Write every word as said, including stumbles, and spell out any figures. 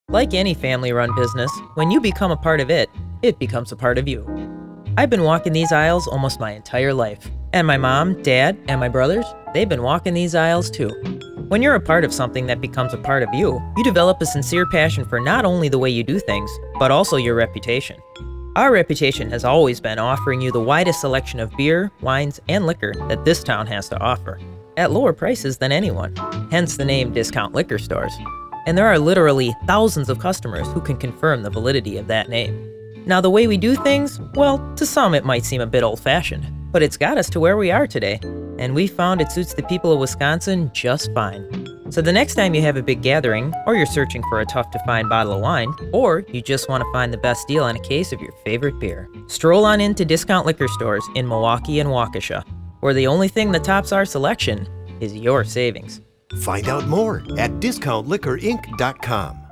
Like any family-run business, when you become a part of it, it becomes a part of you. I've been walking these aisles almost my entire life. And my mom, dad, and my brothers, they've been walking these aisles too. When you're a part of something that becomes a part of you, you develop a sincere passion for not only the way you do things, but also your reputation. Our reputation has always been offering you the widest selection of beer, wines, and liquor that this town has to offer, at lower prices than anyone, hence the name Discount Liquor Stores. And there are literally thousands of customers who can confirm the validity of that name. Now, the way we do things, well, to some it might seem a bit old-fashioned, but it's got us to where we are today, and we found it suits the people of Wisconsin just fine. So the next time you have a big gathering, or you're searching for a tough-to-find bottle of wine, or you just want to find the best deal on a case of your favorite beer, stroll on into Discount Liquor Stores in Milwaukee and Waukesha, where the only thing that tops our selection is your savings. Find out more at discount liquor inc dot com.